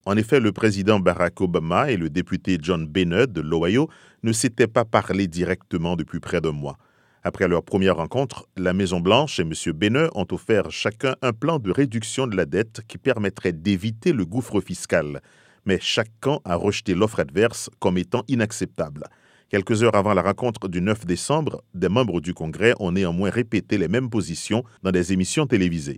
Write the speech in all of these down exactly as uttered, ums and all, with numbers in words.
En effet, le président Barack Obama et le député John Boehner de l'Ohio ne s'étaient pas parlé directement depuis près d'un mois. Après leur première rencontre, la Maison-Blanche et M. Boehner ont offert chacun un plan de réduction de la dette qui permettrait d'éviter le gouffre fiscal. Mais chaque camp a rejeté l'offre adverse comme étant inacceptable. Quelques heures avant la rencontre du neuf décembre, des membres du Congrès ont néanmoins répété les mêmes positions dans des émissions télévisées.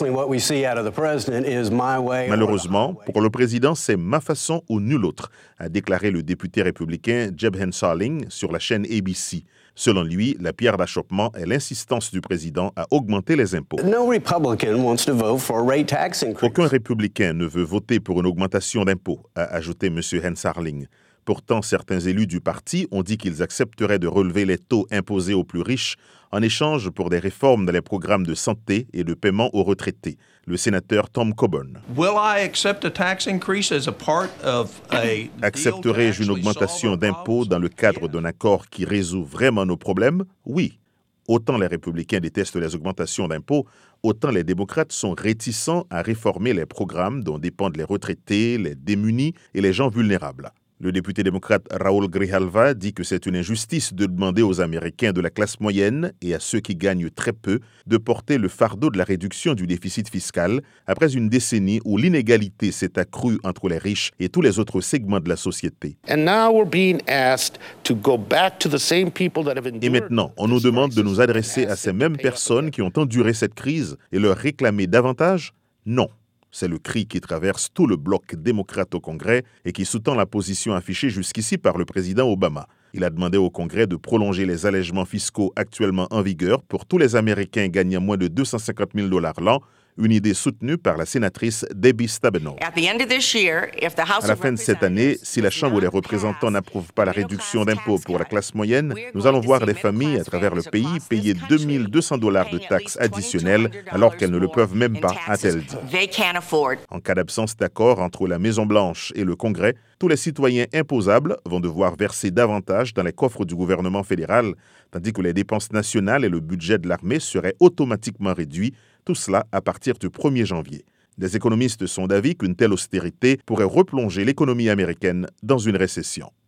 Malheureusement, pour le président, c'est ma façon ou nulle autre, a déclaré le député républicain Jeb Hensarling sur la chaîne A B C. Selon lui, la pierre d'achoppement est l'insistance du président à augmenter les impôts. Aucun républicain ne veut voter pour une augmentation d'impôts, a ajouté M. Hensarling. Pourtant, certains élus du parti ont dit qu'ils accepteraient de relever les taux imposés aux plus riches en échange pour des réformes dans les programmes de santé et de paiement aux retraités. Le sénateur Tom Coburn. Accepterai-je une augmentation d'impôts dans le cadre d'un accord qui résout vraiment nos problèmes? Oui. Autant les républicains détestent les augmentations d'impôts, autant les démocrates sont réticents à réformer les programmes dont dépendent les retraités, les démunis et les gens vulnérables. Le député démocrate Raul Grijalva dit que c'est une injustice de demander aux Américains de la classe moyenne et à ceux qui gagnent très peu de porter le fardeau de la réduction du déficit fiscal après une décennie où l'inégalité s'est accrue entre les riches et tous les autres segments de la société. Et maintenant, on nous demande de nous adresser à ces mêmes personnes qui ont enduré cette crise et leur réclamer davantage? Non. C'est le cri qui traverse tout le bloc démocrate au Congrès et qui sous-tend la position affichée jusqu'ici par le président Obama. Il a demandé au Congrès de prolonger les allègements fiscaux actuellement en vigueur pour tous les Américains gagnant moins de deux cent cinquante mille dollars l'an, une idée soutenue par la sénatrice Debbie Stabenow. À la fin de cette année, si la Chambre des représentants n'approuve pas la réduction d'impôts pour la classe moyenne, nous allons voir des familles à travers le pays payer deux mille deux cents dollars de taxes additionnelles alors qu'elles ne le peuvent même pas, a-t-elle dit. En cas d'absence d'accord entre la Maison-Blanche et le Congrès, tous les citoyens imposables vont devoir verser davantage dans les coffres du gouvernement fédéral, tandis que les dépenses nationales et le budget de l'armée seraient automatiquement réduits, tout cela à partir du premier janvier. Des économistes sont d'avis qu'une telle austérité pourrait replonger l'économie américaine dans une récession.